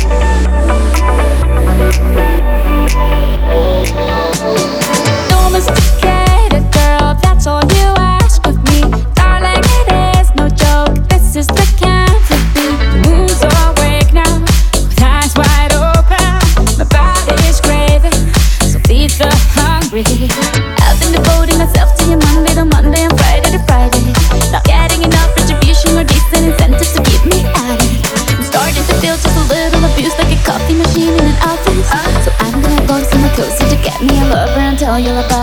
Domesticated girl, that's all you ask of me. Darling, it is no joke, this is the canopy. The moon's awake now, with eyes wide open. My body's craving, so feed the hungry. I've been devoting myself to you Monday to Monday and Friday to Friday. Not getting enough retribution or decent incentives to keep me at it. I'm starting to feel just a little abused, like a coffee machine in an office. So I'm gonna go somewhere cozy to get me a lover and tell you about